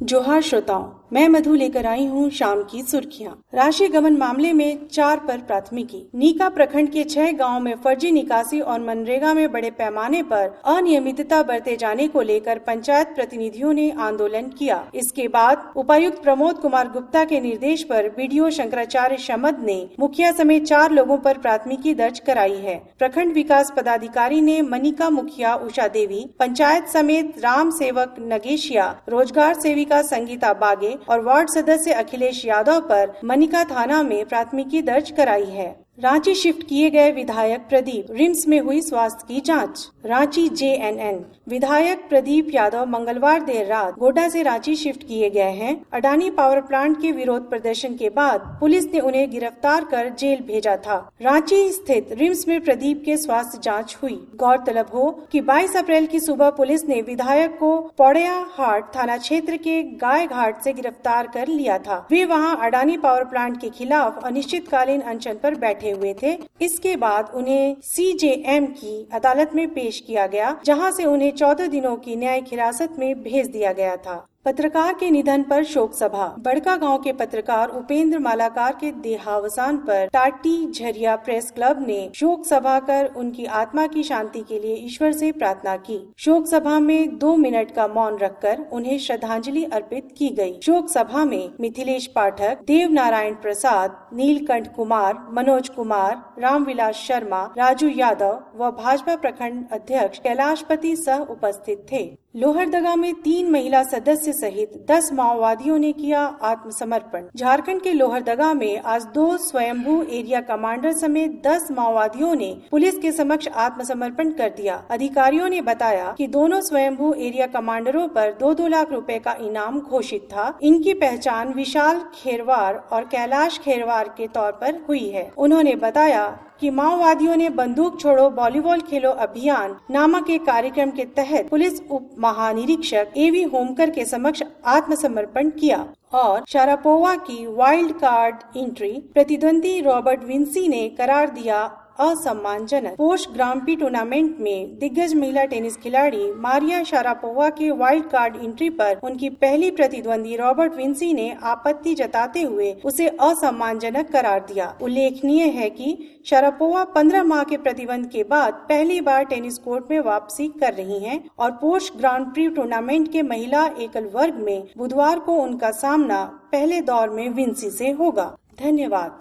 जोहार श्रोताओं, मैं मधु लेकर आई हूँ शाम की सुर्खियाँ। राशि गबन मामले में 4 पर प्राथमिकी। नीका प्रखंड के 6 गांव में फर्जी निकासी और मनरेगा में बड़े पैमाने पर अनियमितता बरते जाने को लेकर पंचायत प्रतिनिधियों ने आंदोलन किया। इसके बाद उपायुक्त प्रमोद कुमार गुप्ता के निर्देश पर बीडीओ शंकराचार्य शमद ने मुखिया समेत 4 लोगों पर प्राथमिकी दर्ज कराई है। प्रखंड विकास पदाधिकारी ने मनिका मुखिया उषा देवी, पंचायत समेत राम सेवक नगेशिया, रोजगार सेविका संगीता बागे और वार्ड सदस्य अखिलेश यादव पर मनिका थाना में प्राथमिकी दर्ज कराई है। रांची शिफ्ट किए गए विधायक प्रदीप, रिम्स में हुई स्वास्थ्य की जांच। रांची JNN विधायक प्रदीप यादव मंगलवार देर रात गोड्डा से रांची शिफ्ट किए गए हैं। अडानी पावर प्लांट के विरोध प्रदर्शन के बाद पुलिस ने उन्हें गिरफ्तार कर जेल भेजा था। रांची स्थित रिम्स में प्रदीप के स्वास्थ्य जांच हुई। गौरतलब हो कि 22 अप्रैल की सुबह पुलिस ने विधायक को पौड़िया हाट थाना क्षेत्र के गाय घाट से गिरफ्तार कर लिया था। वे वहां अडानी पावर प्लांट के खिलाफ अनिश्चितकालीन अनशन पर बैठे हुए थे। इसके बाद उन्हें CJM की अदालत में पेश किया गया, जहां से उन्हें 14 दिनों की न्यायिक हिरासत में भेज दिया गया था। पत्रकार के निधन पर शोक सभा। बड़का गांव के पत्रकार उपेंद्र मालाकार के देहावसान पर टाटी झरिया प्रेस क्लब ने शोक सभा कर उनकी आत्मा की शांति के लिए ईश्वर से प्रार्थना की। शोक सभा में 2 मिनट का मौन रखकर उन्हें श्रद्धांजलि अर्पित की गई। शोक सभा में मिथिलेश पाठक, देव नारायण प्रसाद, नीलकंठ कुमार, मनोज कुमार, रामविलास शर्मा, राजू यादव व भाजपा प्रखंड अध्यक्ष कैलाशपति सह उपस्थित थे। लोहरदगा में 3 महिला सदस्य सहित 10 माओवादियों ने किया आत्मसमर्पण। झारखंड के लोहरदगा में आज 2 स्वयंभू एरिया कमांडर समेत 10 माओवादियों ने पुलिस के समक्ष आत्मसमर्पण कर दिया। अधिकारियों ने बताया कि दोनों स्वयंभू एरिया कमांडरों पर 2-2 लाख रुपए का इनाम घोषित था। इनकी पहचान विशाल खेरवार और कैलाश खेरवार के तौर पर हुई है। उन्होंने बताया कि माओवादियों ने बंदूक छोड़ो वॉलीबॉल खेलो अभियान नामक एक कार्यक्रम के तहत पुलिस उप महानिरीक्षक AV होमकर के समक्ष आत्मसमर्पण किया और शारापोवा की वाइल्ड कार्ड एंट्री प्रतिद्वंदी रॉबर्ट विंसी ने करार दिया असम्मानजनक। पोस्ट ग्रांड प्री टूर्नामेंट में दिग्गज महिला टेनिस खिलाड़ी मारिया शारापोवा के वाइल्ड कार्ड एंट्री पर उनकी पहली प्रतिद्वंदी रॉबर्ट विंसी ने आपत्ति जताते हुए उसे असम्मानजनक करार दिया। उल्लेखनीय है कि शारापोवा 15 माह के प्रतिबंध के बाद पहली बार टेनिस कोर्ट में वापसी कर रही हैं और पोस्ट ग्रांड प्री टूर्नामेंट के महिला एकल वर्ग में बुधवार को उनका सामना पहले दौर में विंसी से होगा। धन्यवाद।